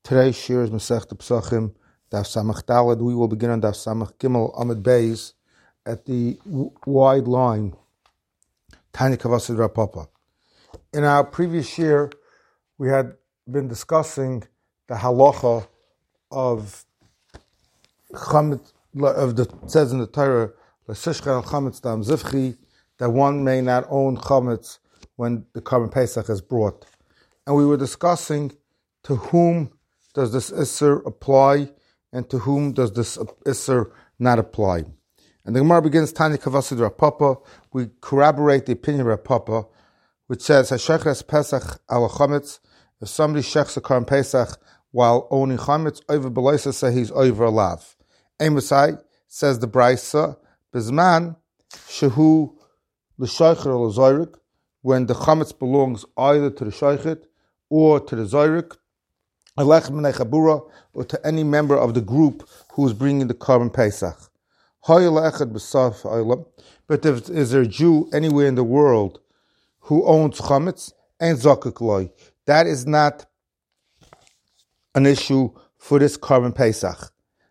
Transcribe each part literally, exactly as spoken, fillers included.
Today's shir is Masechta Pesachim, Daf Samach Daled. We will begin on Daf Samach Gimel Amud Beis at the w- wide line, Tanya Kavasid Rapapa. In our previous shir, we had been discussing the halacha of chametz, of the it says in the Torah, L'Shishcha al Chametz Dam Zivchi, that one may not own chametz when the Korban Pesach is brought. And we were discussing to whom does this Isser apply and to whom does this Isser not apply. And the Gemara begins, Tanya Kavasid Rapapa. We corroborate the opinion of Rapapa, which says, Hashechres Pesach al Chametz, if somebody shechs a Korban Pesach while owning chametz, over Belaisa say he's over a lav. Emusai says the Braisa, Bizman shehu l'shaycher or l'zoyrik, when the chametz belongs either to the shaychet or to the zoyrik, or to any member of the group who is bringing the Korban Pesach. But if is there a Jew anywhere in the world who owns chametz and zakuk loy, that is not an issue for this Korban Pesach.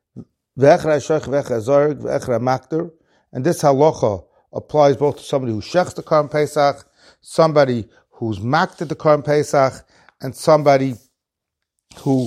And this halacha applies both to somebody who shechs the Korban Pesach, somebody who's makted the Korban Pesach, and somebody who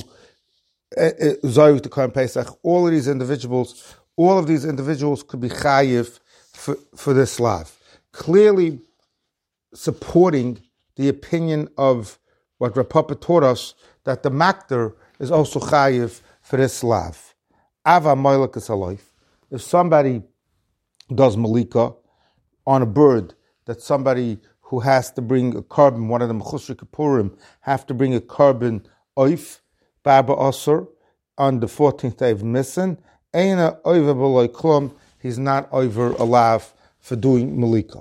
zayv the Korban Pesach. All of these individuals, all of these individuals could be chayiv for, for this lav. Clearly supporting the opinion of what Rapapa taught us, that the makter is also chayiv for this lav. Ava moilek is alive. If somebody does malika on a bird, that somebody who has to bring a carbon, one of the mechusri kapurim, have to bring a carbon oif, baba osur, on the fourteenth day of Nisan, eina oiva b'loy klum, he's not over a lav for doing malika.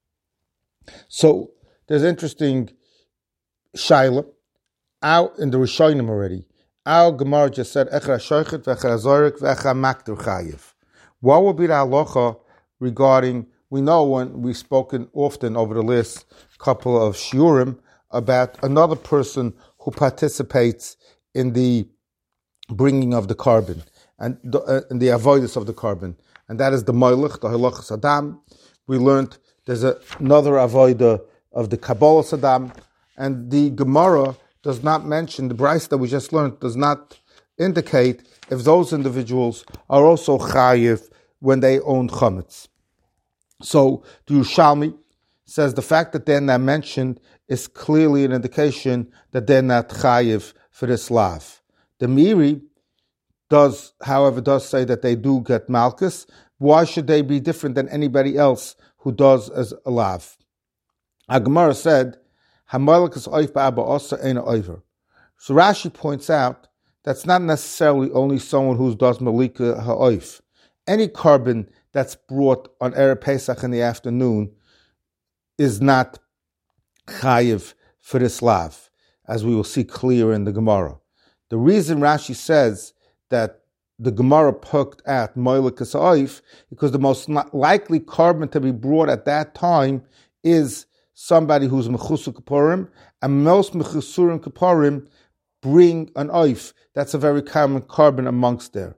So there's interesting shaila out in the Rishonim already. Our Gemara just said echra shoichet v'echra zorik v'echra makter chayiv. What will be the halacha regarding? We know when we've spoken often over the last couple of shiurim about another person who participates in the bringing of the carbon and the, uh, in the avoidance of the carbon, and that is the moilech, the halachas adam. We learned there's a, another avoider of the kabbalah sadam, and the Gemara does not mention, the Bryce that we just learned does not indicate if those individuals are also chayiv when they own chametz. So the Yerushalmi says the fact that they're not mentioned is clearly an indication that they're not chayiv for this lav. The Miri does, however, does say that they do get malchus. Why should they be different than anybody else who does as a lav? Agmara said, "Hamalchus oif ba'aba osa eina oiver." So Rashi points out that's not necessarily only someone who does malika ha'oif. Any carbon that's brought on Erev Pesach in the afternoon is not chayiv for this lav, as we will see clear in the Gemara. The reason Rashi says that the Gemara poked at moilikas oif, because the most likely carbon to be brought at that time is somebody who's mechusur kaporim, and most mechusurim kaporim bring an oif. That's a very common carbon amongst there.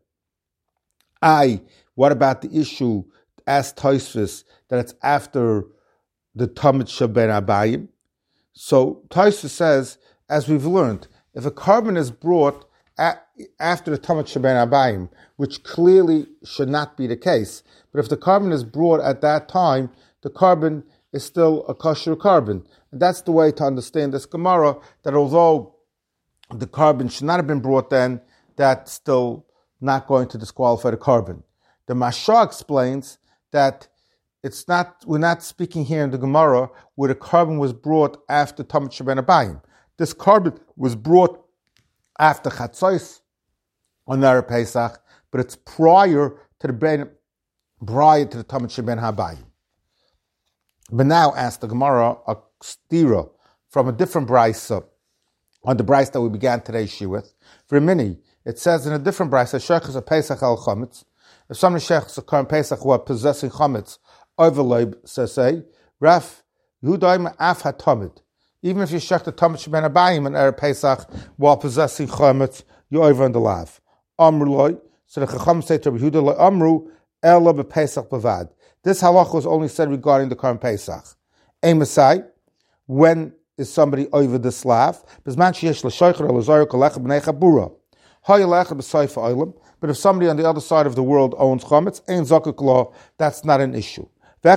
I. What about the issue, as Tosfos, that it's after the Tamid Shaben Abayim? So Tosfos says, as we've learned, if a carbon is brought at, after the Tamid Shaben Abayim, which clearly should not be the case, but if the carbon is brought at that time, the carbon is still a kosher carbon. And that's the way to understand this Gemara, that although the carbon should not have been brought then, that's still not going to disqualify the carbon. The Mashah explains that it's not, we're not speaking here in the Gemara where the carbon was brought after Tamid Shaben Abayim. This carbon was brought after Chatzos on Erev Pesach, but it's prior to the ben, prior to the Tamid Shaben Abayim. But now, ask the Gemara a stira from a different brisa, on the brisa that we began today's shiur with. For a mini, it says in a different brisa, shechus a Pesach al chametz. If somebody shechs a Korban Pesach who are possessing chametz, overload, says say, Raf, Yehudaim af hatamid. Even if you shech the Tamid Shaben Abayim and Erev Pesach while possessing chametz, you're over on the lav. Amru loy, so the Chacham say to Rabbi Yehuda, Amru, ela b'Pesach b'vad. This halacha was only said regarding the Karban Pesach. A Messiah, when is somebody over the slav? But if somebody on the other side of the world owns chametz, ein zakuk law, that's not an issue.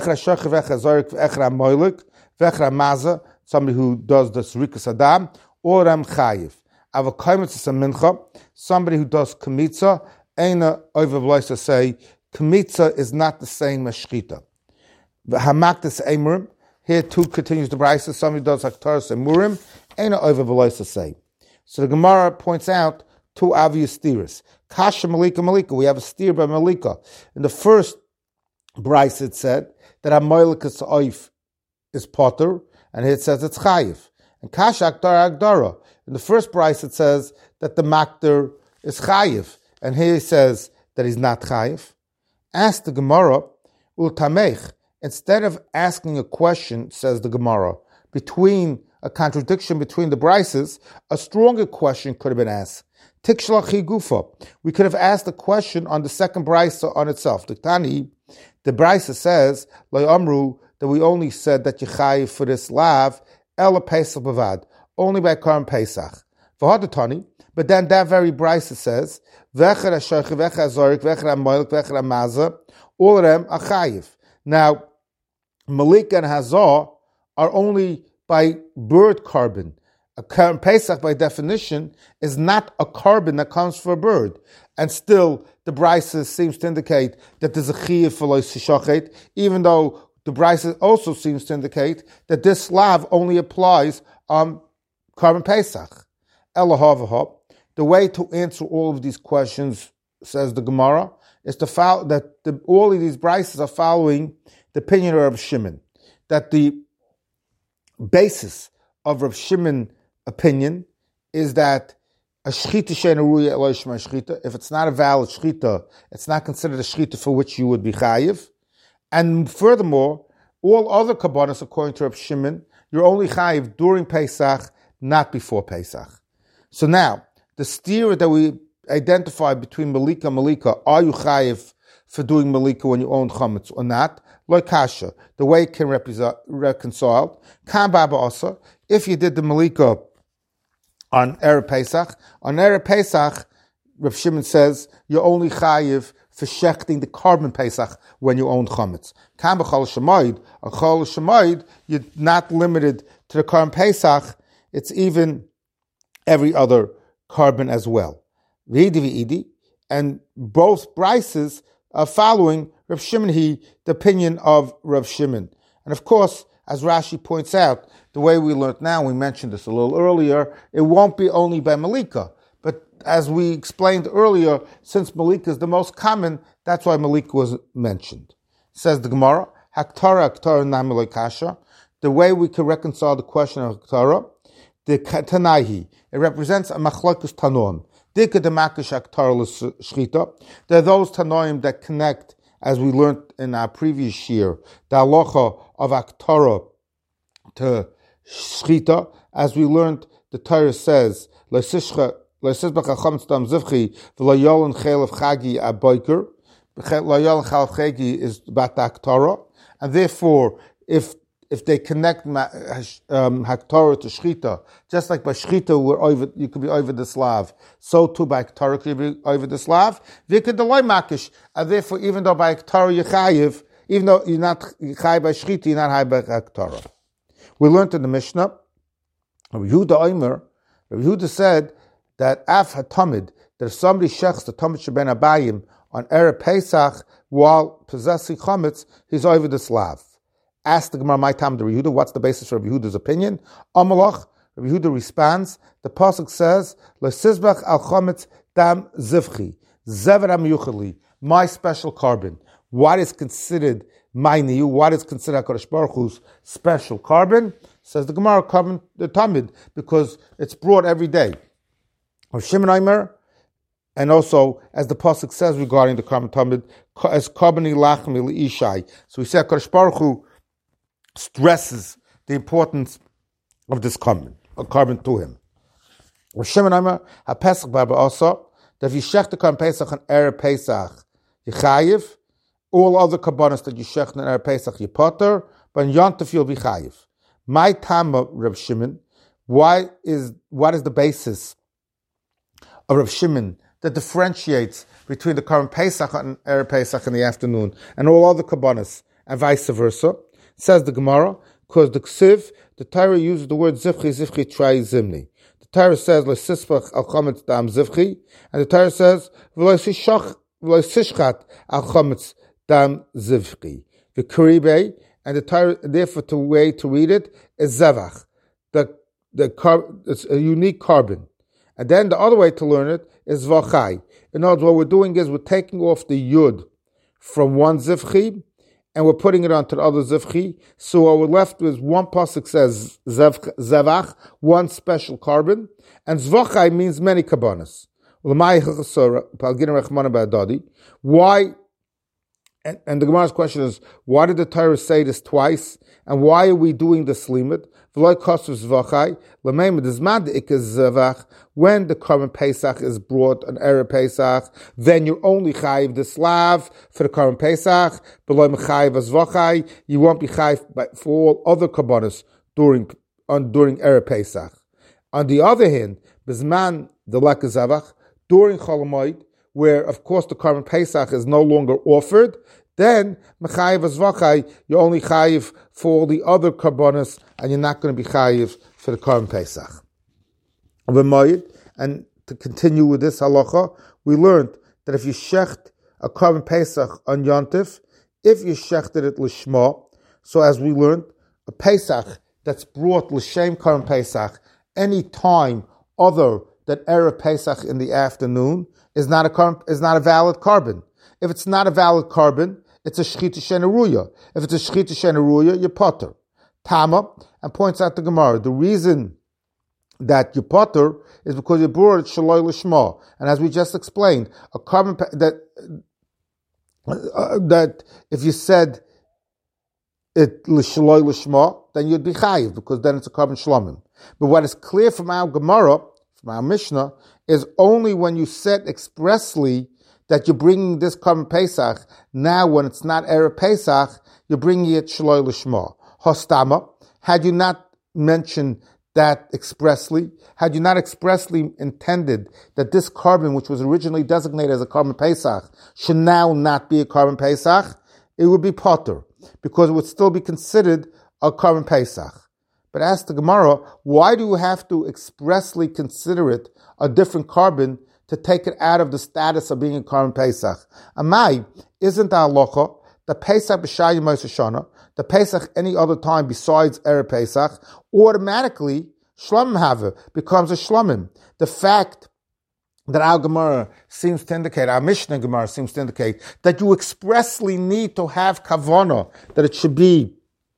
Somebody who does the srikas adam, or ram chayiv. Ava kaimitz is a mincha. Somebody who does kamitza, eina over to say kamitza is not the same as shchita. Hamaktis emurim. Here too continues the brayso. Somebody does haktaras emurim, eina over to say. So the Gemara points out two obvious steers. Kasha malika malika. We have a steer by malika. In the first brayso it said that a moilikas oif is potter, and here it says it's chayiv. And kasha akdara akdara. In the first brayso it says that the makter is chayiv, and here he says that he's not chayiv. Ask the Gemara, ultamech. Instead of asking a question, says the Gemara, between a contradiction between the brises, a stronger question could have been asked. Tikshlachi gufa. We could have asked a question on the second brisa on itself. The Tani, the brisa says, Lo Amru, that we only said that Yechayiv for this lav, Ela Pesach Bavad, only by Karban Pesach. V'hadatani, but then that very brisa says, Vecher HaShoich, Vecher HaZorik, Vecher HaMoilek, Vecher HaMaza, all of them are Chayiv. Now, Malik and Hazar are only by bird carbon. A Karban Pesach, by definition, is not a carbon that comes from a bird. And still, the brisa seems to indicate that there's a chiyuv for lois shochet, even though the brisa also seems to indicate that this slav only applies on Karban Pesach. Elahavaha. The way to answer all of these questions, says the Gemara, is to follow that the, all of these brises are following the opinion of Rav Shimon, that the basis of Rav Shimon's opinion is that a shchita she'eina ruya elo yishma shchita. If it's not a valid shchita, it's not considered a shchita for which you would be chayiv. And furthermore, all other kabbanas, according to Rav Shimon, you're only chayiv during Pesach, not before Pesach. So now, the steer that we identified between Malika and Malika, are you chayiv for doing Malika when you own chametz or not? Like kasha, the way it can represent, reconcile. Kan baba also, if you did the Malika on Erev Pesach, on Erev Pesach, Rav Shimon says, you're only chayiv for shechting the Karban Pesach when you own chametz. Kan b'chol shemoid, a chol shemoid, you're not limited to the Karban Pesach, it's even every other carbon as well. And both brises are following Rav Shimon, he, the opinion of Rav Shimon. And of course, as Rashi points out, the way we learned now, we mentioned this a little earlier, it won't be only by Malika. But as we explained earlier, since Malika is the most common, that's why Malika was mentioned. Says the Gemara, Haktara, Haktara, Namiloi Kasha. The way we can reconcile the question of Haktara, the Tanaihi, it represents a machlokes tanoim. There are those tanoim that connect, as we learned in our previous year, the halacha of Aktara to Shchita. As we learned, the Torah says, is about the Aktara. And therefore, if If they connect um, Haktorah to Shchita, just like by Shchita we're over, you could be over the Slav, so too by Haktorah could be over the Slav. And therefore, even though by Haktorah you're chayiv, even though you're not chayiv by Shchita, you're not chayiv by Haktorah. We learned in the Mishnah, Rabbi Yehuda Omer, Rabbi Yehuda said that af hatamid, that if somebody shechs the Tamid Sheben Abayim on Erev Pesach while possessing chametz, he's over the Slav. Ask the Gemara, my time to Rabbi Yehuda, what's the basis for Rabbi Yehuda's opinion? Amalach, Rabbi Yehuda responds, the pasuk says, L'sizbach al chametz dam zivchi, zever amiyuchali, my special carbon. What is considered my niyu? What is considered HaKadosh Baruch Hu's special carbon? Says the Gemara, carbon the tamid, because it's brought every day. Or Shimon Aimer, and also, as the pasuk says regarding the carbon tamid, as karboni lachmi li'ishai. So we say HaKadosh Baruch Hu stresses the importance of this carbon, a carbon to him. Rav Shimon Amar HaPesach Barba also that if you shech the Korban Pesach on Erev Pesach, you chayiv. All other kabbanas that you shech on Erev Pesach, you potter, but in Yom Tov you'll be chayiv. My Tama, Rav Shimon, why is what is the basis of Rav Shimon that differentiates between the Korban Pesach and Erev Pesach in the afternoon and all other kabbanas and vice versa? Says the Gemara, because the Ksiv, the Torah uses the word zivchi, zivchi trai zimni. The Torah says le'sispach al chametz dam zivchi, and the Torah says v'lo sishchat al chametz dam zivchi. The Karibe, and the Torah, therefore, the way to read it is zevach. The the car, it's a unique carbon. And then the other way to learn it is vachai. In other words, what we're doing is we're taking off the yud from one zivchi and we're putting it onto the other zivchi. So what we're left with one pasuk says zevach, one special carbon, and zvachai means many kabbanas. Why? And, and the Gemara's question is, why did the Torah say this twice? And why are we doing this limit? When the Korban Pesach is brought on Erev Pesach, then you're only chayiv the slav for the Korban Pesach, you won't be chayiv for all other kabbanas during on during Erev Pesach. On the other hand, Bizman the Lekazavach, during Chol Hamoed, where of course the Korban Pesach is no longer offered, then mechayiv azvachai, you're only chayiv for all the other karbonos, and you're not going to be chayiv for the Korban Pesach. And to continue with this halacha, we learned that if you shecht a Korban Pesach on Yontif, if you shechted it lishma, so as we learned, a Pesach that's brought l'shem Korban Pesach any time other than Erev Pesach in the afternoon is not a is not a valid carbon. If it's not a valid carbon, it's a shchita shenaruya. If it's a shchita shenaruya, you're potter. Tama, and points out the Gemara, the reason that you potter is because you brought it shaloi l'shma. And as we just explained, a carbon that uh, that if you said it l'shaloi l'shma, then you'd be chayiv because then it's a carbon shlomim. But what is clear from our Gemara, from our Mishnah, is only when you said expressly that you're bringing this Korban Pesach, now when it's not Erev Pesach, you're bringing it Shaloi L'Shma. Hostama, had you not mentioned that expressly, had you not expressly intended that this carbon, which was originally designated as a Korban Pesach, should now not be a Korban Pesach, it would be potter, because it would still be considered a Korban Pesach. But ask the Gemara, why do you have to expressly consider it a different carbon to take it out of the status of being a Korban Pesach? Amai, isn't the halacha, the Pesach b'shayim Moshe the Pesach any other time besides Erev Pesach, automatically Shlomim have becomes a Shlomim. The fact that our Gemara seems to indicate, our Mishnah Gemara seems to indicate, that you expressly need to have kavanah, that it should be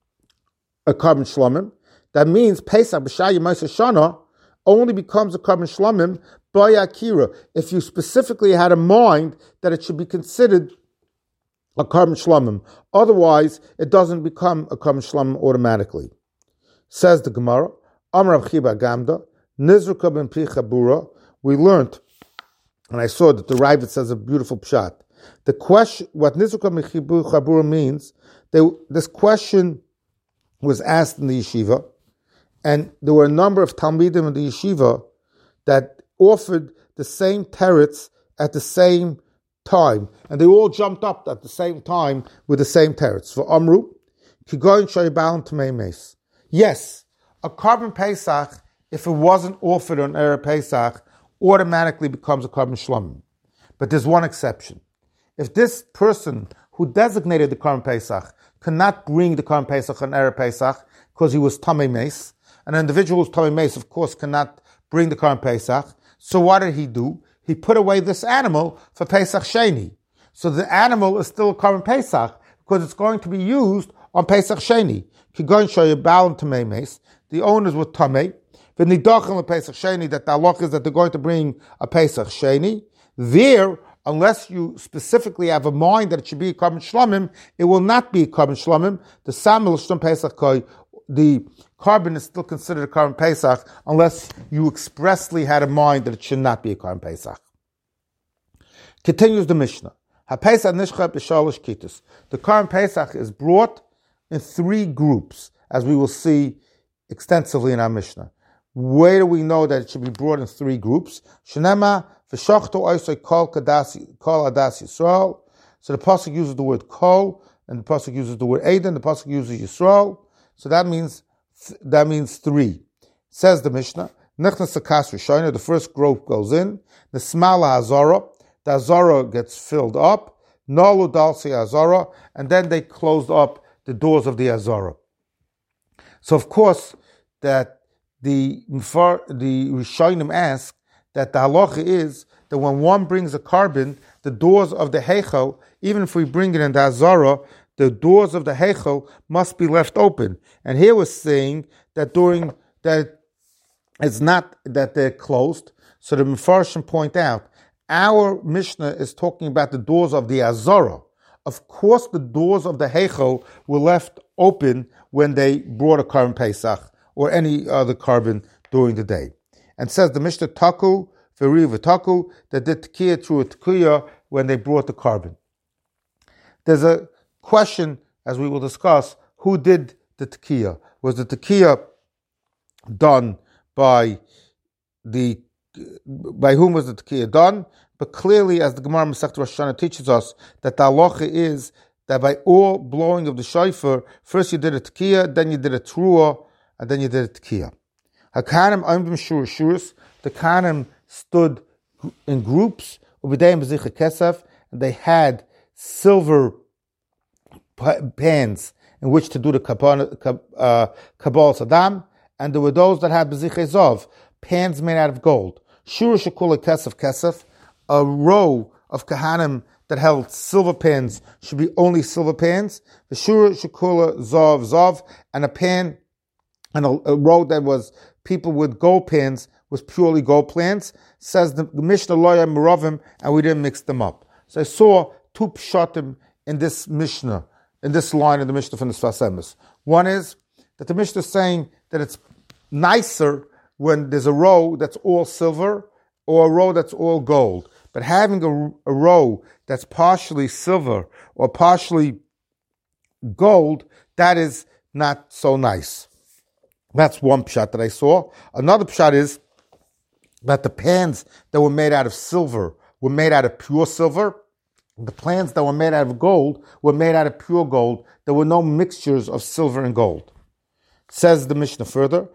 a Korban Shlomim. That means Pesach b'shayim Moshe only becomes a Korban Shlomim by Akira, if you specifically had in mind that it should be considered a Korban Shlomim. Otherwise, it doesn't become a Korban Shlomim automatically. Says the Gemara, Amar Rav Chiba Gamda, Nizruka ben Pri Chabura, we learned, and I saw that the Ravid says a beautiful pshat. The question, what Nizruka ben Chabura means, they, this question was asked in the yeshiva, and there were a number of Talmidim in the yeshiva that offered the same teretz at the same time, and they all jumped up at the same time with the same teretz. For Amru, Kigoyin Shaybalan Tmeimes. Yes, a Korban Pesach, if it wasn't offered on Erev Pesach, automatically becomes a Korban Shlomim. But there's one exception. If this person who designated the Korban Pesach cannot bring the Korban Pesach on Erev Pesach because he was Tamei Meis, an individual who's Tamei Meis, of course, cannot bring the Korban Pesach. So what did he do? He put away this animal for Pesach Sheni. So the animal is still a Korban Pesach because it's going to be used on Pesach Sheni. The owners were Tamei. The Nidachim Pesach Sheni, that the halach is that they're going to bring a Pesach Sheni. There, unless you specifically have a mind that it should be a Korban Shlomim, it will not be a Korban Shlomim. The Samel Shlom Pesach Koi, the carbon is still considered a carbon Pesach unless you expressly had in mind that it should not be a carbon Pesach. Continues the Mishnah. HaPesach nishcha b'shalosh kitus. The carbon Pesach is brought in three groups, as we will see extensively in our Mishnah. Where do we know that it should be brought in three groups? Shenema v'shachto oisoi kol kadas kol adas Yisrael. So the pasuk uses the word kol, and the pasuk uses the word Eden. The pasuk uses Yisrael. So that means that means three. Says the Mishnah. Nichnas sakas rishayna. The first group goes in. The smala hazara. The hazara gets filled up. Nalu dalsi hazara, and then they closed up the doors of the hazara. So of course that the the Rishonim ask that the halacha is that when one brings a carbon, the doors of the heichal, even if we bring it in the hazara, the doors of the heichal must be left open. And here we're saying that during that it's not that they're closed. So the Mefarshim point out our Mishnah is talking about the doors of the hazara. Of course, the doors of the heichal were left open when they brought a carbon Pesach or any other carbon during the day. And says the Mishnah, Taku, Veri V'Taku, that did Tekiah through a Tekiah when they brought the carbon. There's a question, as we will discuss, who did the Tekiah? Was the Tekiah done by the, by whom was the Tekiah done? But clearly, as the Gemara Masechet Rosh Hashanah teaches us, that the halacha is that by all blowing of the shofar, first you did a Tekiah, then you did a Teruah, and then you did a Tekiah. HaKahanim Oimdim Shur Shuris, the Kahanim stood in groups, Ubidayim B'zicha Kesef, and they had silver pans in which to do the Kabbalah uh, Sadam, and there were those that had B'zicha Zov, pans made out of gold. Shur Shekula Kesef Kesef, a row of Kahanim that held silver pans should be only silver pans. The Shur Shekula Zov Zov, and a pan and a, a row that was people with gold pans was purely gold pans. Says the, the Mishnah Loya Meravim, and we didn't mix them up. So I saw two pshatim in this Mishnah, in this line in the Mishnah from the Sfas Emes. One is that the Mishnah is saying that it's nicer when there's a row that's all silver or a row that's all gold. But having a, a row that's partially silver or partially gold, that is not so nice. That's one pshat that I saw. Another pshat is that the pans that were made out of silver were made out of pure silver. The pans that were made out of gold were made out of pure gold. There were no mixtures of silver and gold. Says the Mishnah further,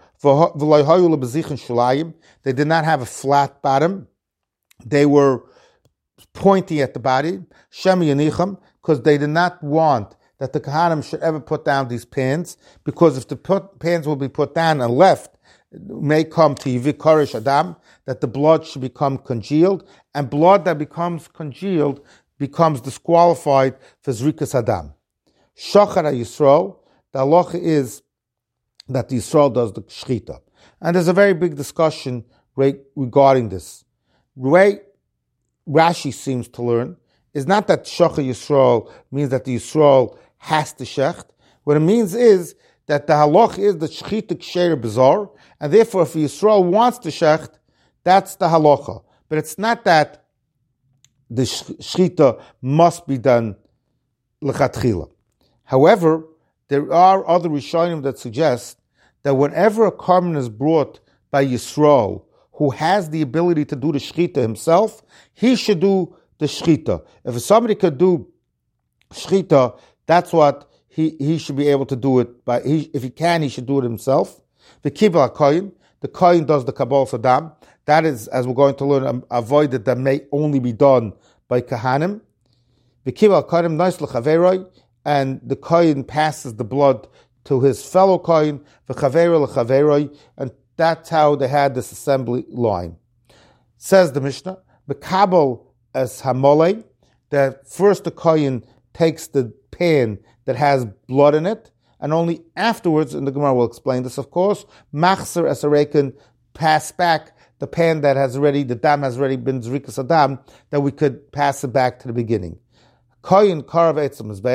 they did not have a flat bottom. They were pointy at the body, because they did not want that the Kahanim should ever put down these pans, because if the put, pans will be put down and left, it may come to Yivik Korish Adam, that the blood should become congealed, and blood that becomes congealed becomes disqualified for Zrikas Adam. Shachar Yisrael, the halacha is that the Yisrael does the Shechita. And there's a very big discussion regarding this. The way Rashi seems to learn is not that Shachar Yisrael means that the Yisrael has to shecht. What it means is that the halach is the shechita ksheira bizar, and therefore if Yisrael wants to shecht, that's the halacha. But it's not that the shechita must be done lechatchila. However, there are other Rishonim that suggest that whenever a carbon is brought by Yisrael, who has the ability to do the shechita himself, he should do the shechita. If somebody could do shechita, that's what he, he should be able to do it. By he, if he can, he should do it himself. The kibbutz kohen, the kohen does the kabbalah sadam. That is, as we're going to learn, avoided that may only be done by kahanim. The kibbutz kohen nice lechaveroi, and the kohen passes the blood to his fellow kohen. The chaveroi lechaveroi, and that's how they had this assembly line. Says the Mishnah, the kabel as hamole, that first the kohen takes the pan that has blood in it, and only afterwards, and the Gemara will explain this, of course, machzer as a reckon, pass back the pan that has already, the dam has already been zrikas adam, that we could pass it back to the beginning. Kohen karav etzem mizbeach,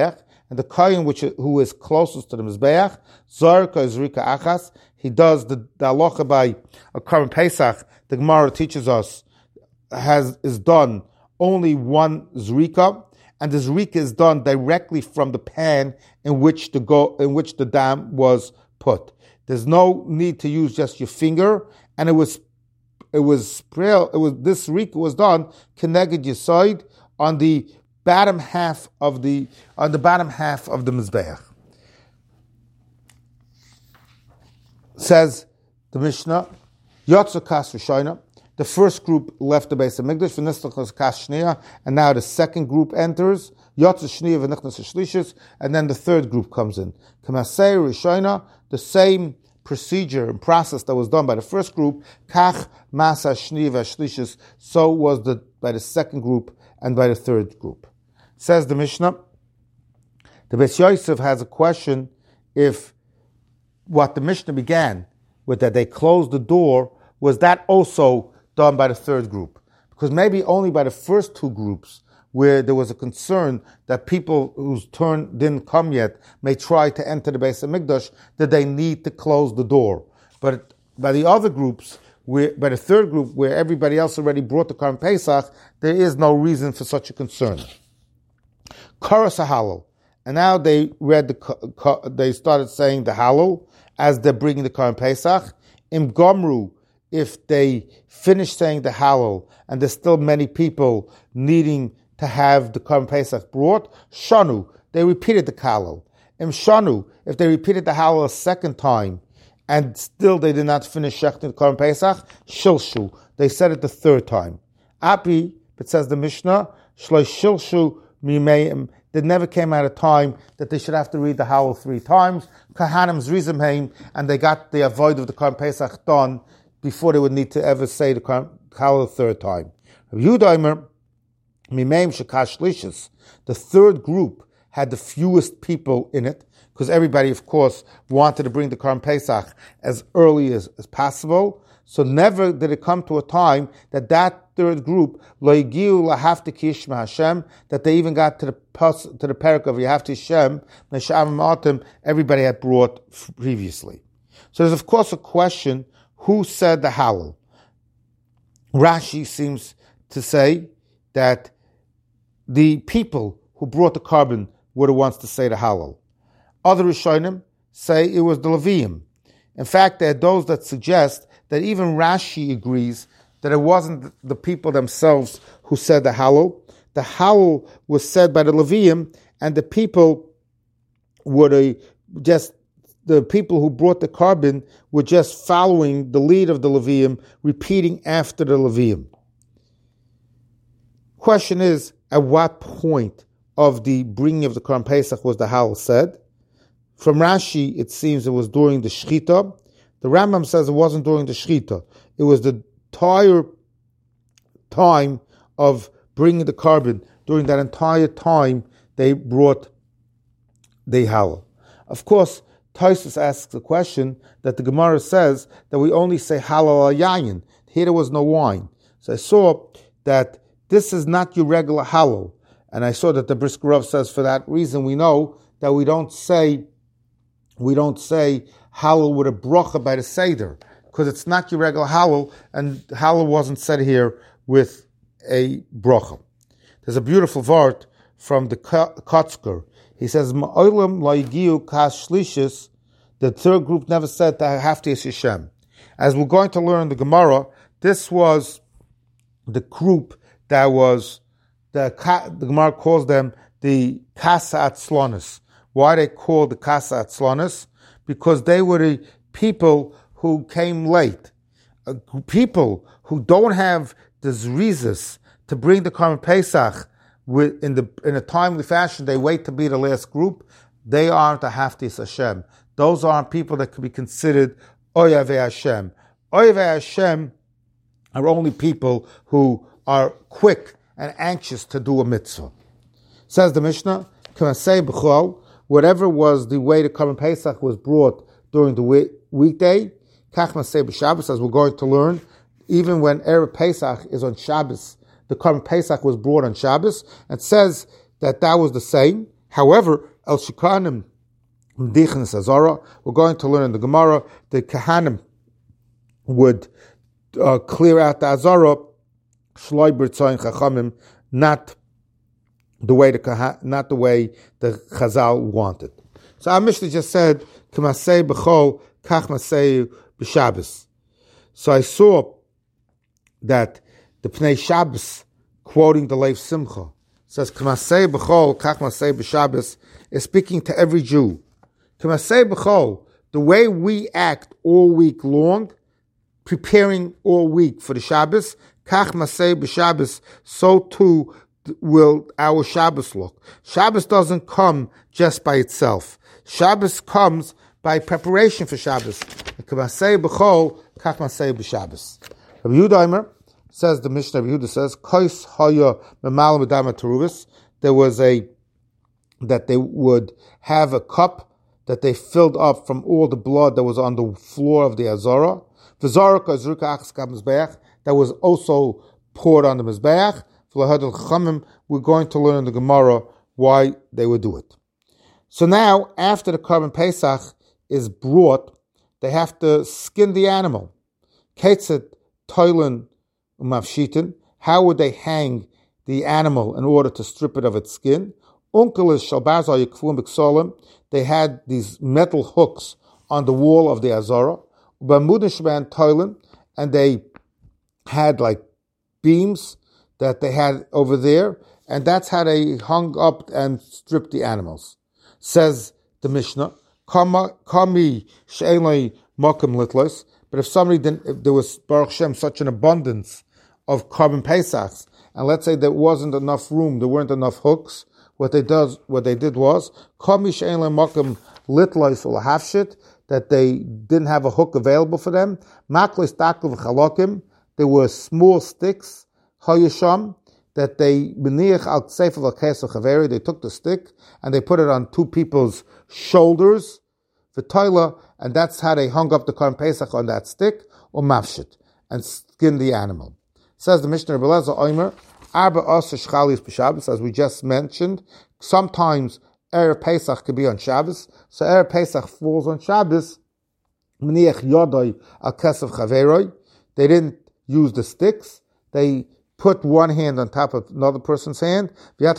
and the kohen which who is closest to the mizbeach, zorka zrika achas, he does the, the halacha by a Korban Pesach. The Gemara teaches us has is done only one zrika, and the zrika is done directly from the pan in which the go in which the dam was put. There's no need to use just your finger, and it was it was it was this zrika was done connected your side on the bottom half of the on the bottom half of the mizbeach. Says the Mishnah, Yotzer Kas Rishayna, the first group left the Beis HaMikdash, V'nistlachas Kas Shniya, and now the second group enters, Yotzer Shniya V'nichnas Shlishis, and then the third group comes in. Kamasei Rishayna, the same procedure and process that was done by the first group, Kach Masa Shniya V'Shlishis, so was the by the second group and by the third group. Says the Mishnah, the Beis Yosef has a question if what the Mishnah began with, that they closed the door, was that also done by the third group? Because maybe only by the first two groups, where there was a concern that people whose turn didn't come yet may try to enter the Beis HaMikdash, that they need to close the door. But by the other groups, where, by the third group, where everybody else already brought the Korban Pesach, there is no reason for such a concern. Karas HaHalal. And now they read the, they started saying the Halal as they're bringing the Korban Pesach. Im Gomru, if they finish saying the Halal and there's still many people needing to have the Korban Pesach brought, Shanu, they repeated the Halal. Im Shanu, if they repeated the Halal a second time and still they did not finish shechting the Korban Pesach, Shilshu, they said it the third time. Api, it says the Mishnah, Shloi Shilshu Mimeim, there never came at a time that they should have to read the Halal three times. Kahanim's Rizimheim, and they got the avoid of the Korban Pesach done before they would need to ever say the Halal a third time. Yudaimer, Mimeim Shekash Lishis, the third group had the fewest people in it, because everybody, of course, wanted to bring the Korban Pesach as early as, as possible. So never did it come to a time that that third group, lo yigiu lahavti kishma Hashem, that they even got to the to the parak of Yahavti Shem, Nesham, everybody had brought previously. So there's of course a question: who said the Halal? Rashi seems to say that the people who brought the carbon were the ones to say the Halal. Other Rishonim say it was the Leviim. In fact, there are those that suggest that even Rashi agrees that it wasn't the people themselves who said the Halal. The Halal was said by the Leviim, and the people were the, just the people who brought the carbon were just following the lead of the Leviim, repeating after the Leviim. Question is, at what point of the bringing of the Korban Pesach was the Halal said? From Rashi, it seems it was during the Shechita. The Rambam says it wasn't during the Shechita. It was the entire time of bringing the carbon. During that entire time, they brought the Halal. Of course, Tosfos asks the question that the Gemara says that we only say Halal al Yayin. Here there was no wine. So I saw that this is not your regular Halal. And I saw that the Brisker Rav says for that reason we know that we don't say we don't say Halal with a bracha by the Seder, because it's not your regular Halal, and Halal wasn't said here with a bracha. There's a beautiful vart from the Kotzker. He says, Ma'olam la yigiu kas shlishis, the third group never said that Hafti es Hashem. As we're going to learn in the Gemara, this was the group that was, the, the Gemara calls them the Kasa Atzlonis. Why they called the Kasa Atzlonis? Because they were the people who came late. Uh, people who don't have the zrizas to bring the Korban Pesach with, in the in a timely fashion. They wait to be the last group. They aren't a Haftis Hashem. Those aren't people that could be considered Oyavei Hashem. Oyavei Hashem are only people who are quick and anxious to do a mitzvah. Says the Mishnah, Kamasei B'chol, whatever was the way the Korban Pesach was brought during the week, weekday, Kach Masei B'Shabbos, as we're going to learn, even when Erev Pesach is on Shabbos, the Korban Pesach was brought on Shabbos. It says that that was the same. However, El Shikanim Mdichnas Azara, we're going to learn in the Gemara, the Kahanim would uh, clear out the Azara, Shloi B'Ritzayin Chachamim, not the way the Kaha, not the way the Chazal wanted. So our Mishnah just said, K'masei b'chol, kach masei b'Shabbos. So I saw that the Pnei Shabbos, quoting the Leif Simcha, says, K'masei b'chol, kach masei b'Shabbos, is speaking to every Jew. K'masei b'chol, the way we act all week long, preparing all week for the Shabbos, kach masei b'Shabbos, so too will our Shabbos look. Shabbos doesn't come just by itself. Shabbos comes by preparation for Shabbos. K'masei b'chol, kach masei b'Shabbos. Rabbi Yehuda says, the Mishnah Rabbi Yehuda says, Kois haya memal medama terubis. There was a, that they would have a cup that they filled up from all the blood that was on the floor of the Azara. V'zarka zruka achska mizbeach, that was also poured on the Mizbeach. We're going to learn in the Gemara why they would do it. So now, after the Korban Pesach is brought, they have to skin the animal. Ketzet toilen umavshitin. How would they hang the animal in order to strip it of its skin? Unkelis shalbazar yekfum b'ksolim. They had these metal hooks on the wall of the Azara. B'amudin shban toilen, and they had like beams that they had over there, and that's how they hung up and stripped the animals. Says the Mishnah, Kami she'eloi makom litlos. But if somebody didn't, if there was Baruch Shem such an abundance of Korban Pesachs, and let's say there wasn't enough room, there weren't enough hooks, what they does, what they did was Kami she'eloi makom litlos ulahafshit, that they didn't have a hook available for them. Maklis takul v'chalokim. There were small sticks. Hayasham, that they b'niach al kseifa v'kesach haveri, they took the stick and they put it on two people's shoulders, v'toila, and that's how they hung up the Korban Pesach on that stick, or mafshit, and skinned the animal. Says the Mishnah Rebbe Lezer Omer, arba asa shchalis b'Shabbos, as we just mentioned, sometimes Erev Pesach could be on Shabbos, so Erev Pesach falls on Shabbos, b'niach yodoi al kesach haveri, they didn't use the sticks, they put one hand on top of another person's hand.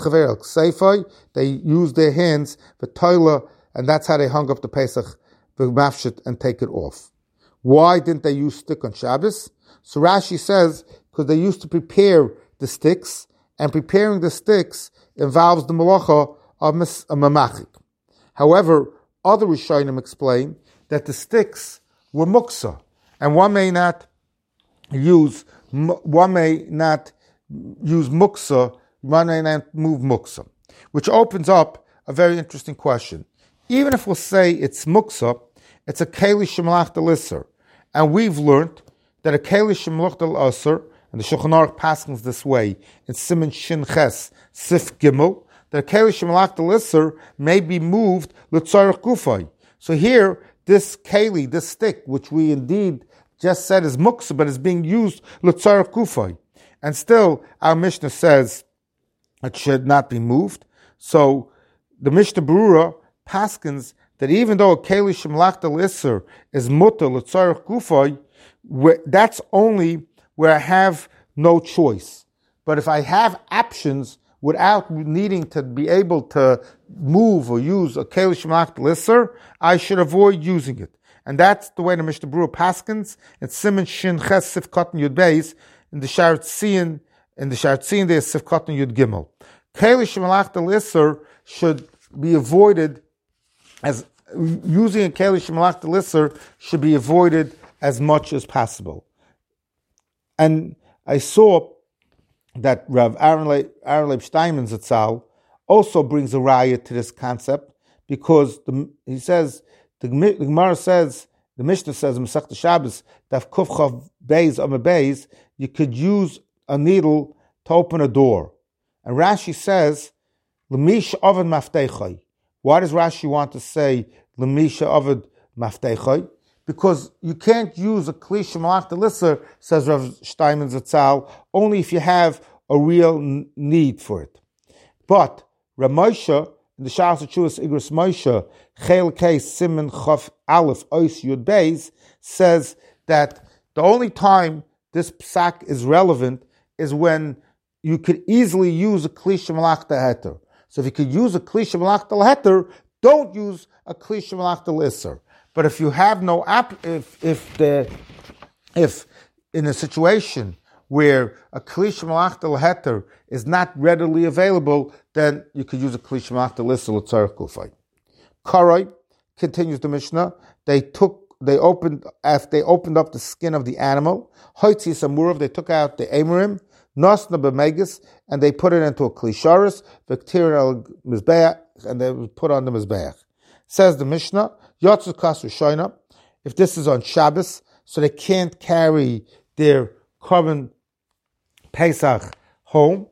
They used their hands, the toilet, and that's how they hung up the Pesach, the mafshit, and take it off. Why didn't they use stick on Shabbos? So Rashi says, because they used to prepare the sticks, and preparing the sticks involves the malacha of a mamachik. However, other Rishonim explain that the sticks were muksa, and one may not use one may not use muksa, one may not move muksa, which opens up a very interesting question. Even if we'll say it's muksa, it's a keli shemalach del iser, and we've learned that a keli shemalach del iser, and the Shulchan Aruch passes this way in Siman Shin Ches Sif Gimel, that a keli shemalach del iser may be moved l'tzarech gufay. So here, this keli, this stick, which we indeed just said is muksa, but is being used l'tzarech gufay. And still, our Mishnah says it should not be moved. So the Mishnah Berurah paskins that even though a keli shemlach del iser is mutter l'tzarech gufay, that's only where I have no choice. But if I have options without needing to be able to move or use a keli shemlach del iser, I should avoid using it. And that's the way the Mishnah Berurah paskins. It's Siman Shin Ches Sif Katan Yud Beis. In the Sharet Tzion, in the Sharet Tzion, there's Sif Katan Yud Gimel. Keli shemalach del iser should be avoided, as using a keli shemalach del iser should be avoided as much as possible. And I saw that Rav Aaron Leib Steinman Zatzal also brings a raya to this concept, because the, he says, the, the Gemara says, the Mishnah says in Masechta Shabbos, Daf Kuf Chav Beis Amar Beis, you could use a needle to open a door. And Rashi says, L'misha Ovid Maftechai. Why does Rashi want to say L'misha Ovid Maftechai? Because you can't use a Kli Shemalach del iser, says Rav Steinman Zatzal, only if you have a real n- need for it. But Rav Moshe in the Shas Chuvas Igros Moshe, Chel Kei Siman Chaf Aleph Ois Yud Beis, says that the only time this psak is relevant is when you could easily use a Klisha Malachta Heter. So if you could use a Klisha Malachta Heter, don't use a Klisha Malachta Isser. But if you have no app, if if the if in a situation where a Klisha Malachta Heter is not readily available, then you could use a Klisha Malachta Isser L'tzarech Gufay. Karoi continues the Mishnah. They took, they opened, after they opened up the skin of the animal, Hoitzi Samurav, they took out the Amorim, Nosna B'Megas, and they put it into a Klisharis, Victor al Mizbeach, and they put on the Mizbeach. Says the Mishnah, Yotzu Kasu Shoina, if this is on Shabbos, so they can't carry their carbon Pesach home.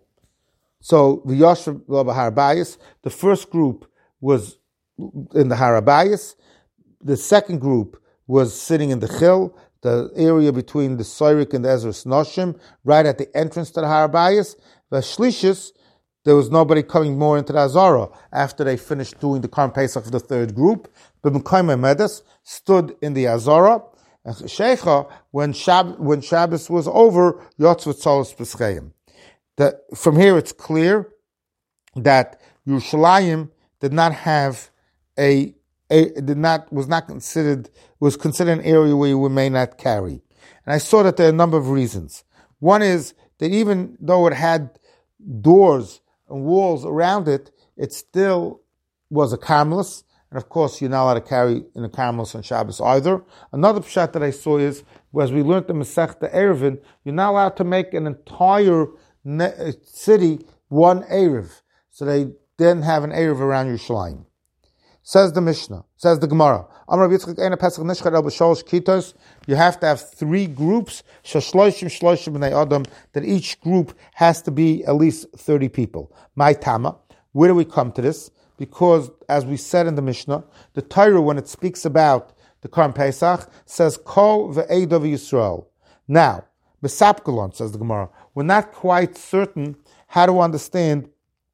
So the Yoshev Harabayas, the first group was in the Harabayas, the second group was sitting in the Chil, the area between the Soirik and the Ezras Noshim, right at the entrance to the Harabayas. The Shlishis, there was nobody coming more into the Azara after they finished doing the Karm Pesach of the third group. But Mekayim Medes stood in the Azara. And Sheikha, when, Shab- when Shabbos was over, Yotzvot Solos Peschayim. From here it's clear that Yerushalayim did not have a, a did not was not considered was considered an area where you may not carry. And I saw that there are a number of reasons. One is that even though it had doors and walls around it, it still was a carmelis. And of course, you're not allowed to carry in a carmelis on Shabbos either. Another pshat that I saw is, as we learned in Masechta Erevin, you're not allowed to make an entire ne- city one Erev. So they didn't have an Erev around Yerushalayim. Says the Mishnah, says the Gemara, you have to have three groups, that each group has to be at least thirty people. My Tama, where do we come to this? Because, as we said in the Mishnah, the Torah, when it speaks about the Karm Pesach, says, Kol ve'edav Yisrael. Now, Besapkalon, says the Gemara, we're not quite certain how to understand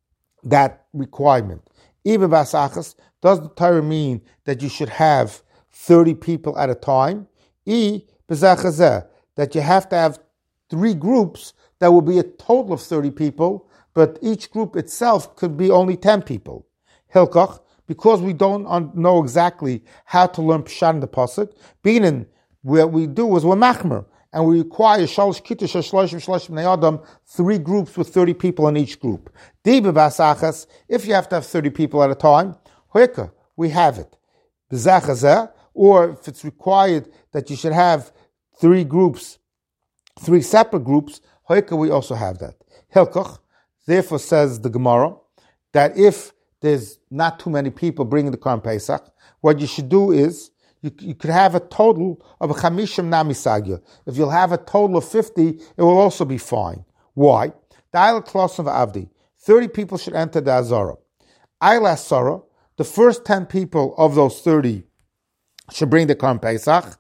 that requirement. Even Basachas, does the Torah mean that you should have thirty people at a time? E, Bezachazeh, that you have to have three groups that will be a total of thirty people, but each group itself could be only ten people. Hilkach, because we don't know exactly how to learn Pshat in the Pasuk, Binin, what we do is we're machmer, and we require shalosh kitush shloshim shloshim bnei adam, three groups with thirty people in each group. Diba basachas, if you have to have thirty people at a time, hoika, we have it. B'zachazeh, or if it's required that you should have three groups, three separate groups, hoika, we also have that. Hilkach, therefore says the Gemara, that if there's not too many people bringing the Karm Pesach, what you should do is, you, you could have a total of a chamishim namisagya. If you'll have a total of fifty, it will also be fine. Why? Dial Klos of Avdi. thirty people should enter the Azara. Ayla Sarah, the first ten people of those thirty should bring the Karm Pesach,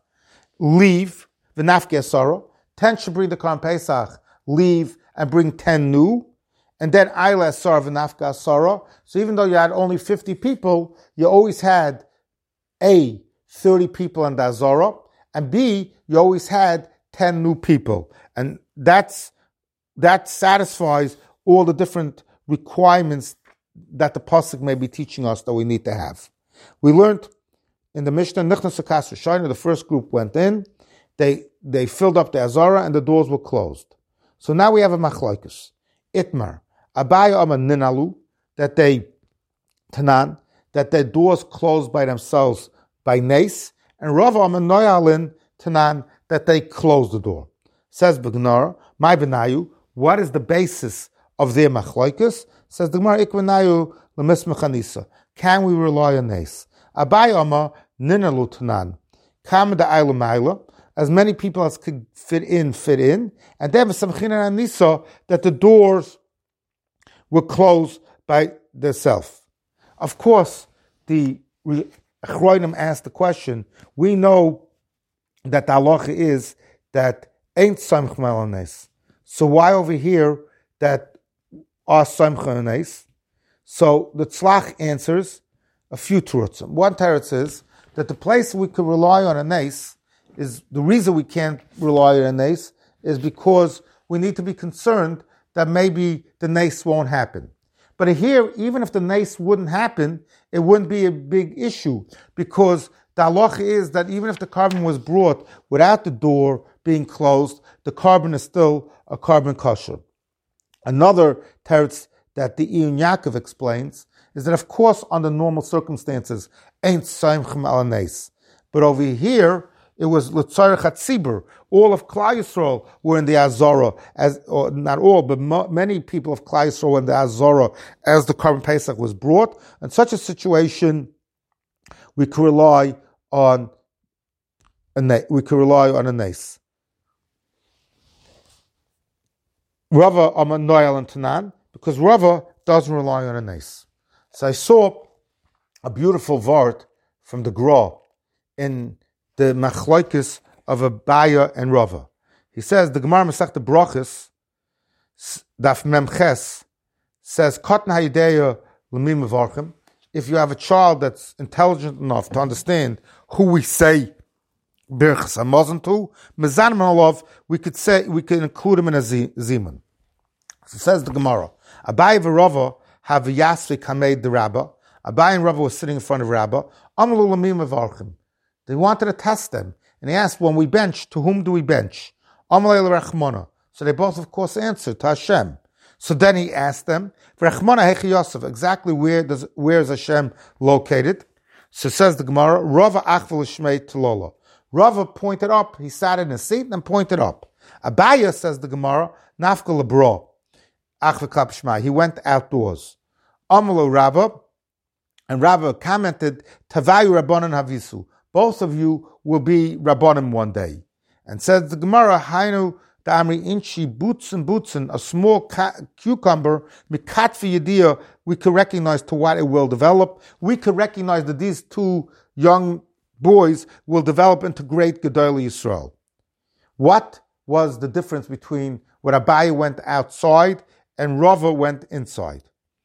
leave, the Nafke Sarah. ten should bring the Karm Pesach, leave, and bring ten new. And then Ayla Sarah, the Nafka Sarah. So even though you had only fifty people, you always had A, thirty people in the Azara, and B, you always had ten new people. And that's that satisfies all the different requirements that the Pasuk may be teaching us that we need to have. We learned in the Mishnah, Nichnas Akas Shina, the first group went in, they they filled up the Azara, and the doors were closed. So now we have a machlokes. Itmar, Abaya Amar Ninalu, that they, Tanan, that their doors closed by themselves by Nace, and Rav Amar Noyalin, Tanan, that they closed the door. Says Begnara, my Benayu, what is the basis of their machlokes? Says the Gemara, Ikvenayu lemismechanisa. Can we rely on Nace? Abaya Amar Ninalu Tanan, Kam da Ayla Maila, as many people as could fit in, fit in, and then Samchina and Nisa, that the doors were closed by themselves. Of course, the Achroinim asked the question, we know that the halacha is that ain't Samch Melanes. So why over here that are Samch Melanes? So the Tzlach answers a few terutzim. One teretz is that the place we could rely on a nes is, the reason we can't rely on a nes is because we need to be concerned that maybe the nes won't happen. But here, even if the nes wouldn't happen, it wouldn't be a big issue, because the halacha is that even if the carbon was brought without the door being closed, the carbon is still a carbon kosher. Another teretz that the Iyun Yaakov explains is that, of course, under normal circumstances, ain't saimchem al nes. But over here, it was l'tzarech hatzibur. All of Klal Yisrael were in the Azora, as or not all, but mo- many people of Klal Yisrael were in the Azora as the Korban Pesach was brought. In such a situation, we could rely on a ne- we could rely on a nes. Rava Amar Noel and Tanan, because Rava doesn't rely on a nes. So I saw a beautiful vart from the Gra in the Machlokes of Abaya and Rava. He says, the Gemara Masechta Brachos, Daf Mem Ches, says, Katan hayideya l'mim mevarchim. If you have a child that's intelligent enough to understand who we say Birchas Hamazon to, Mezanim alav, we could say, we could include him in a zimun. So says the Gemara, Abai v'Rava have yasvi kamed the Rabba. Abai and Rava was sitting in front of Rabba. Amlu l'mim mevarchim. They wanted to test them. And he asked, when we bench, to whom do we bench? Amalei l'Rachmana. So they both, of course, answered, to Hashem. So then he asked them, Rachmana hechi Yosef, exactly where does where is Hashem located? So says the Gemara, Rava achvel shmei tlola. Rava pointed up, he sat in his seat and pointed up. Abaya, says the Gemara, nafka lebro, achvel klap shmai. He went outdoors. Amalo Rava, and Rava commented, Tavayu Rabbanan havisu. Both of you will be Rabbanim one day. And says the Gemara, Hainu da'amri inchi butzen butzen, a small ca- cucumber, mikatvi yediyah, we could recognize to what it will develop. We could recognize that these two young boys will develop into great Gedolei Yisrael. What was the difference between what Abaye went outside and Rava went inside?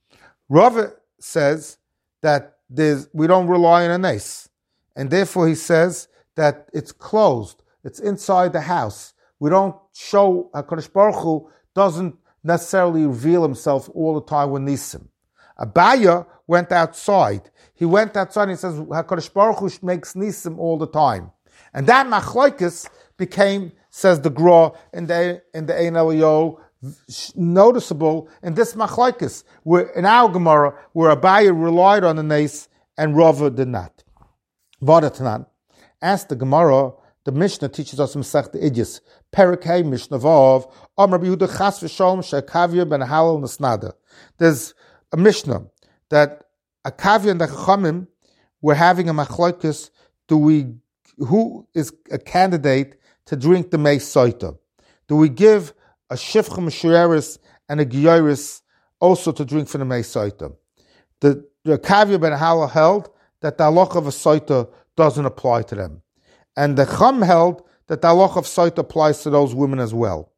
Rava says that there's, we don't rely on a nes. And therefore he says that it's closed. It's inside the house. We don't show, HaKadosh Baruch Hu doesn't necessarily reveal himself all the time with Nisim. Abaya went outside. He went outside and he says, HaKadosh Baruch Hu makes Nisim all the time. And that machlokes became, says the Gra in the, in the Ein Eliyahu, noticeable in this machlokes, where in our Gemara, where Abaya relied on the Nes and Rava did not. Vadatanan. Ask the Gemara, the Mishnah teaches us Masechta Idus, Perikei Mishnah Vav, Amar Yehuda Chas v'Shalom she'Akavya ben Halal Nasnada. There's a Mishnah that Akavya and the Chachamim were having a machlokes. Do we, who is a candidate to drink the Mei Soita? Do we give a Shifcha Meshureris and a Giyoris also to drink from the Mei Soita? The, the Akavya ben Halal held that the halacha of a soita doesn't apply to them. And the Chacham held that the halacha of soita applies to those women as well.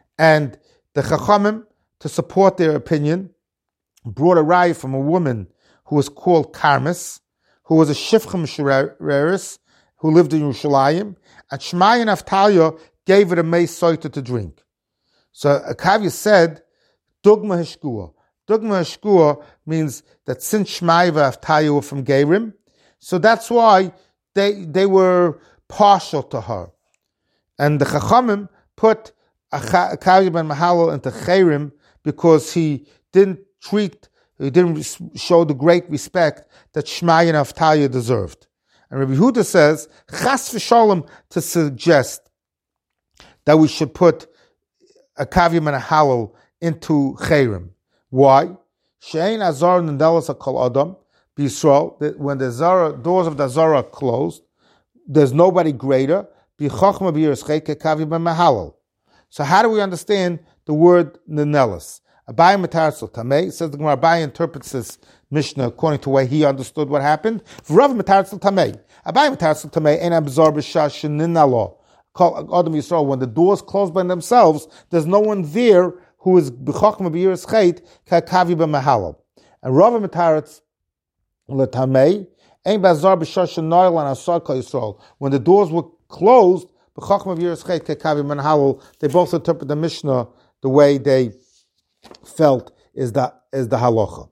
And the Chachamim, to support their opinion, brought a raya from a woman who was called Karmis, who was a Shifcha Meshureris, who lived in Yerushalayim, and Shmai and Avtalia gave it a mei soita to drink. So Akavya said, Dugma Hishkua. Dugma Hishkua means that since Shmai and Avtalia were from Gerim, so that's why they they were partial to her. And the Chachamim put Akavya ben Mahalal into Cherim because he didn't treat, he didn't show the great respect that Shmai and Avtalia deserved. And Rabbi Huda says, Chas v'sholem, to suggest that we should put Akavya ben Mahalal into Cherim. Why? She'ein azar nendelas hakol adam b'Yisrael, that when the Zara, doors of the Zara are closed, there's nobody greater. B'chachma b'yiras Akavya ben Mahalal. So how do we understand the word nenelas? Abai Matarsel Tamei, says the Gemara, Abai interprets this Mishnah according to the way he understood what happened. Rav Matarsel Tamei. Abai Matarsel Tamei, and absorb Shash Ninalo. Adam Yisrael, when the doors close by themselves, there's no one there who is B'chachma B'yiras Chet Ka'Akavya ben Mahalal. And Rava Mataretz L'Tamei, Ein Bazar B'Shar Shenoil and Asar Kol Yisrael. When the doors were closed, B'Chachma V'Yiras Chet Kekavi Manhalal, they both interpret the Mishnah the way they felt is the, is the halacha.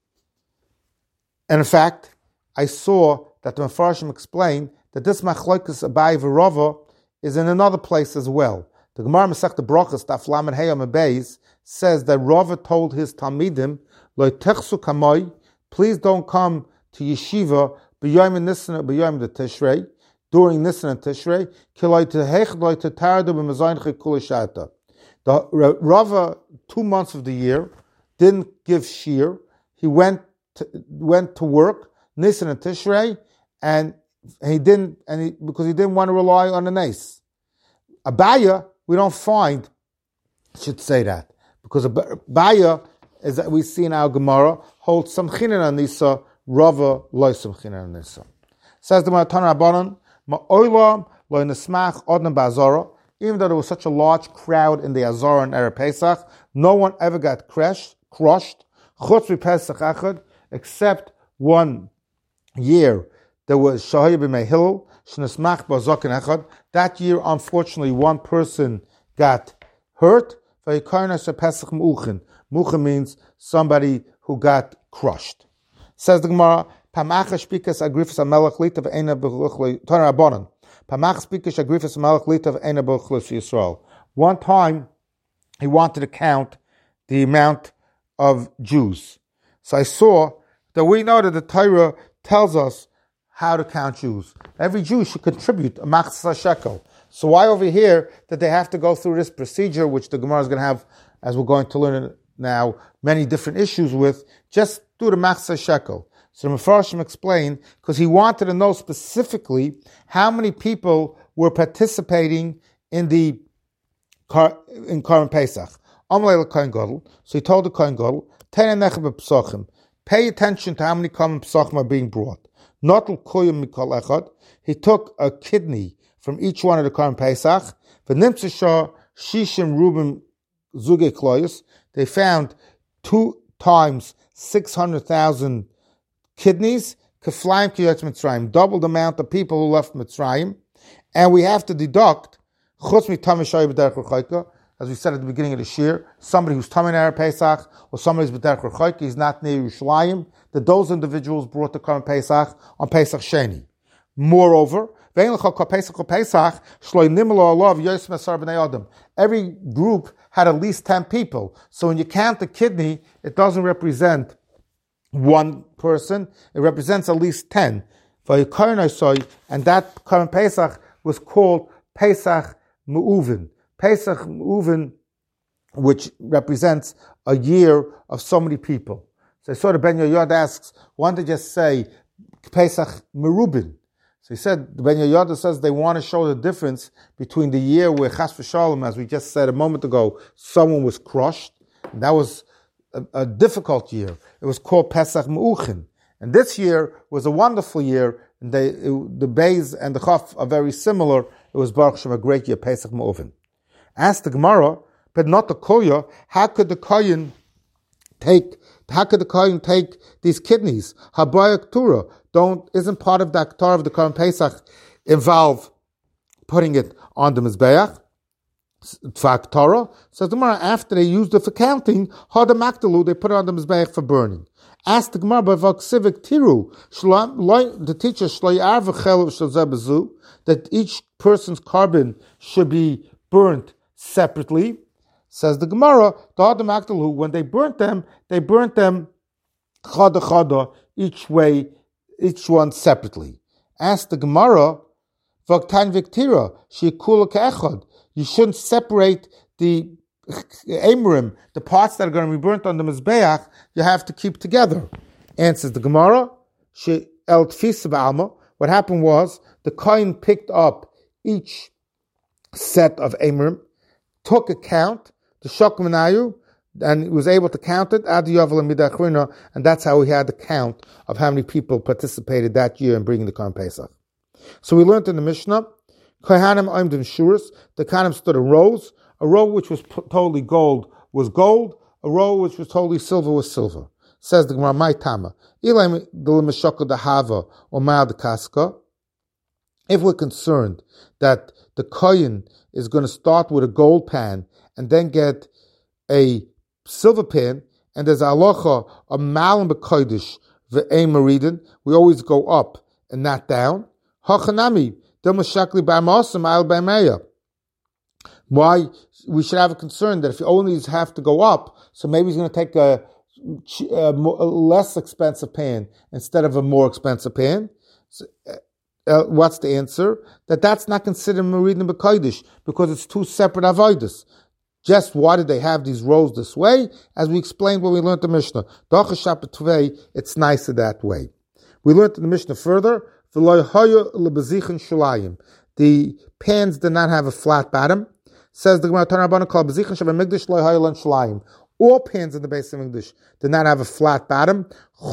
And in fact, I saw that the Mefarshim explained that this Machlokes Abai v'Rava is in another place as well. The Gemara Masechta Brachos, Daf Lamed Hey Amud Beis, says that Rava told his Talmidim, Lo techsu kamoi, please don't come to yeshiva b'yom Nisan b'yom the Tishrei, during Nisan and Tishrei, ki lo tehech lo tetardu b'mezayinche kula shata. The Rava, two months of the year, didn't give shir. He went to, went to work, Nisan and Tishrei, and he didn't, and he, because he didn't want to rely on the nes. Abaya, we don't find, should say that, because Abaya, as we see in our Gemara, holds some chinen on Nisa, Rava loy some chinen on Nisa. Says the Matan Rabbanon, Ma'olam loy nesmach odna ba'azara. Even though there was such a large crowd in the Azara and Erev Pesach, no one ever got crushed, crushed, chutz v'Pesach echad, except one year. There was Shahaya b'mei Hillel, shnesmach ba'zaken echad. That year, unfortunately, one person got hurt. V'yikarna shepesach mu'uchin. Mu'uchin means somebody who got crushed. Says the Gemara, Pamacha shpikas agrifas amelech litav eina b'chluch Tana Rabbanan. Pamach spikish agrifas amelech litav eina b'chluch Yisrael. One time, he wanted to count the amount of Jews. So I saw that we know that the Torah tells us how to count Jews. Every Jew should contribute a machzah shekel. So why over here that they have to go through this procedure, which the Gemara is going to have, as we're going to learn now, many different issues with, just do the machzah shekel. So the Mefarshim explained, because he wanted to know specifically how many people were participating in the in Korban Pesach. Amalei l'Kohen Gadol. So he told the Kohen Gadol, pay attention to how many Korban Pesachim are being brought. Not l'koyim mikol echad. He took a kidney from each one of the Korban Pesach. V'nimtzah shishim rubim zuge kloyos. They found two times six hundred thousand kidneys. Keflaim kiyotz Mitzrayim, double the amount of people who left Mitzrayim, and we have to deduct chutz mitamishay b'derech rechaika. As we said at the beginning of the shir, somebody who's Tamei Erev Pesach or somebody who's b'derech rechaika, he's not near Yerushalayim, that those individuals brought the Korban Pesach on Pesach Sheni. Moreover, every group had at least ten people. So when you count the kidney, it doesn't represent one person, it represents at least ten. And that Korban Pesach was called Pesach Me'uvin. Pesach Me'uvin, which represents a year of so many people. So I saw the Ben Yoyad asks, why don't they just say Pesach Merubin? So he said, the Ben Yoyada says they want to show the difference between the year where Chas v'Shalom, as we just said a moment ago, someone was crushed. And that was a, a difficult year. It was called Pesach Me'uchin. And this year was a wonderful year. And they, it, the Beis and the Chaf are very similar. It was Baruch Shem, a great year, Pesach Me'uvin. Asked the Gemara, but not the Koya, how could the Kohen take, how could the Kohen take these kidneys? Habayak Tura. Don't, isn't part of the Aktar of the Korban Pesach involve putting it on the Mizbeach? Tfak says the Gemara, after they used it for counting, Hada Makdalu, they put it on the Mizbeach for burning. Ask the Gemara, but Vaksivik Tiru, the teacher, that each person's carbon should be burnt separately. Says the Gemara, the Hada Makdalu, when they burnt them, they burnt them Chada Chada, each way, each one separately. Ask the Gemara, Vaktan Viktira, Shikula Ke'echad. You shouldn't separate the Emrim, the parts that are going to be burnt on the Mizbeach, you have to keep together. Answers the Gemara, She El Tfisa Ba'alma. What happened was, the Kohen picked up each set of Emrim, took a count, the Shok Menayu, and was able to count it, and that's how we had the count of how many people participated that year in bringing the Korban Pesach. So we learned in the Mishnah, Kohanim oimd in shuras, the Kohanim stood in rows, a row which was totally gold was gold, a row which was totally silver was silver. Says the Gemara, my Tama. Ilay the Lemeshaka the Hava or Ma'al the Kaska. If we're concerned that the kohen is going to start with a gold pan and then get a silver pan, and there's a halacha, a malam b'kodesh v'ein maridin, we always go up and not down. Hachanami, del mashakli b'amasim al b'ameya. Why we should have a concern that if you only have to go up, so maybe he's going to take a, a, more, a less expensive pan instead of a more expensive pan. So, uh, what's the answer? That that's not considered maridin b'kodesh because it's two separate avodas. Just why did they have these rows this way? As we explained when we learned the Mishnah. It's nicer that way. We learned in the Mishnah further, the pans did not have a flat bottom. Says the Gemara, all pans in the base of English did not have a flat bottom.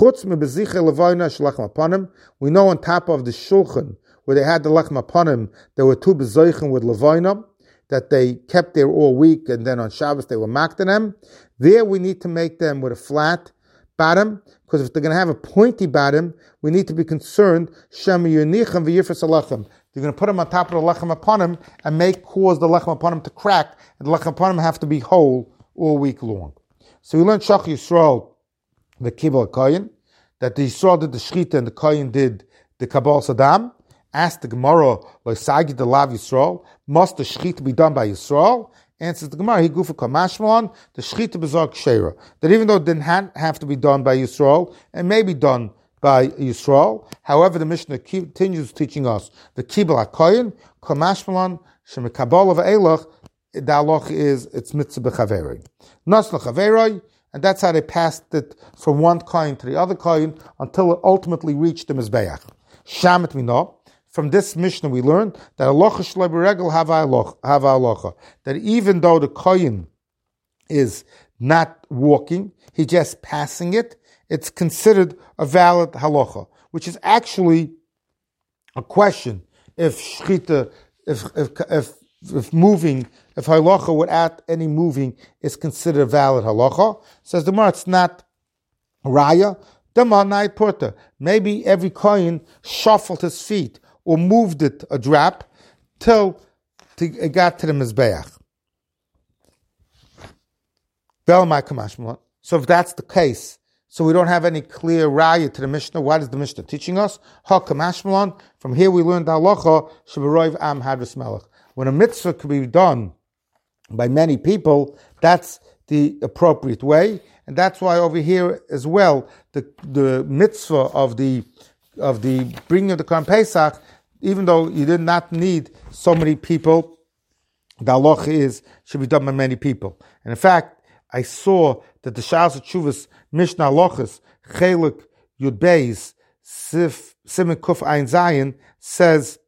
We know on top of the shulchan, where they had the lechem upon him, there were two bezoichen with levoina, that they kept there all week, and then on Shabbos they were maked in them. There we need to make them with a flat bottom, because if they're going to have a pointy bottom, we need to be concerned, they're going to put them on top of the lechem upon him and make cause the lechem upon him to crack, and the lechem upon him have to be whole all week long. So we learned Shach Yisrael, the Kibbutz Kohen, that the Yisrael did the Shechita and the Kohen did the Kabbalah Saddam. Asked the Gemara, Loisagi the Lav Yisrael, must the Shechita be done by Yisrael? Answers the Gemara, he gufa kamashmalon, the Shechita bezor kshera. That even though it didn't have to be done by Yisrael, it may be done by Yisrael. However, the Mishnah continues teaching us the Kibbutz HaKoyin, kamashmalon, shemekabol of Eilach, the halach is, it's mitzvah b'chaveroi. Nasla chaveroi, and that's how they passed it from one kohen to the other kohen until it ultimately reached the Mizbeach. Shamet minah. From this Mishnah we learn that halacha shelo b'regel hava halacha, that even though the kohen is not walking, he's just passing it, it's considered a valid halacha, which is actually a question if shchita, if if if, if moving, if halacha without any moving is considered a valid halacha. Says the Gemara, it's not raya. Maybe every kohen shuffled his feet or moved it a drop till it got to the Mizbeach. So if that's the case, so we don't have any clear raya to the Mishnah, what is the Mishnah teaching us? From here we learned halacha sheberoiv am hadras melech. When a mitzvah can be done by many people, that's the appropriate way. And that's why over here as well, the, the mitzvah of the of the bringing of the Korban Pesach, even though you did not need so many people, the halacha is should be done by many people. And in fact, I saw that the Shas Tshuvas Mishnah Halachas Chelik Yud Beis Sif Siman Kuf Ein Zayin says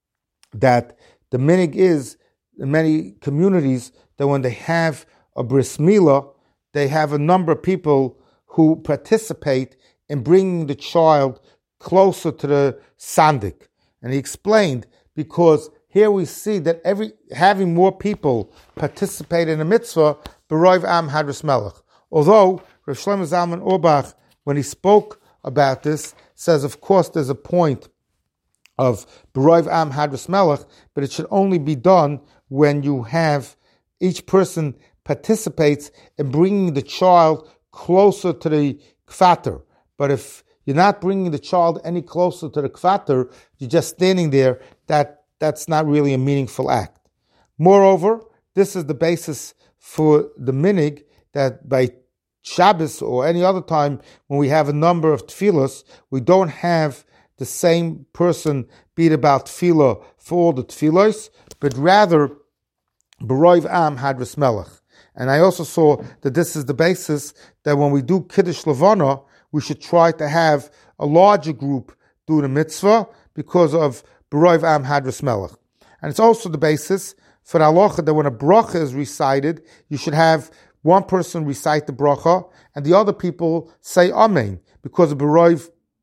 that the minig is in many communities that when they have a bris milah, they have a number of people who participate in bringing the child closer to the sandik. And he explained, because here we see that every having more people participate in a mitzvah, B'roiv Am Hadras Melech. Although Rav Shlomo Zalman Auerbach, when he spoke about this, says of course there's a point of B'roiv Am Hadras Melech, but it should only be done when you have each person participates in bringing the child closer to the kvater. But if you're not bringing the child any closer to the kvater, you're just standing there, that, that's not really a meaningful act. Moreover, this is the basis for the minig that by Shabbos or any other time when we have a number of tefillos, we don't have the same person beat about tefillah for all the tefillos, but rather B'roiv Am Hadras Melech. And I also saw that this is the basis that when we do Kiddush Levana, we should try to have a larger group do the mitzvah because of B'roiv Am Hadras Melech. And it's also the basis for the halacha that when a bracha is recited, you should have one person recite the bracha and the other people say Amen because of B'roiv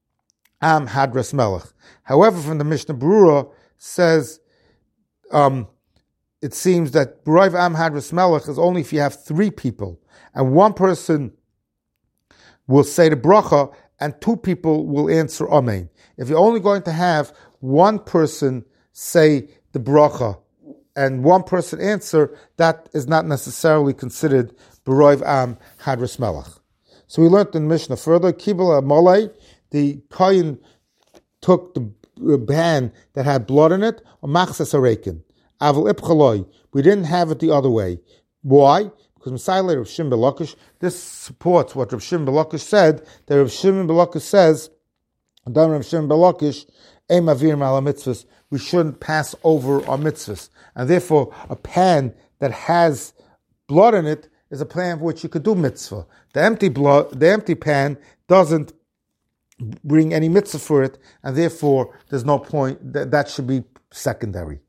Am Hadras Melech. However, from the Mishnah Berurah says, um, it seems that B'roiv Am Hadras Melech is only if you have three people and one person will say the bracha, and two people will answer amen. If you're only going to have one person say the bracha and one person answer, that is not necessarily considered B'roiv Am Hadras Melech. So we learned in Mishnah further, Kibul Malay, the Kohen took the pan that had blood in it, or Machsas Arekin. Avil Ipchaloi, we didn't have it the other way. Why? Because Messiah Rav Shimon ben Lakish, this supports what Rav Shimon ben Lakish said, that Rav Shimon ben Lakish says, Adam Rav Shimon ben Lakish, Ein Mavir Ma'ala Mitzvahs, we shouldn't pass over our mitzvahs. And therefore, a pan that has blood in it is a pan for which you could do mitzvah. The empty blood, the empty pan doesn't bring any mitzvah for it, and therefore there's no point, that, that should be secondary.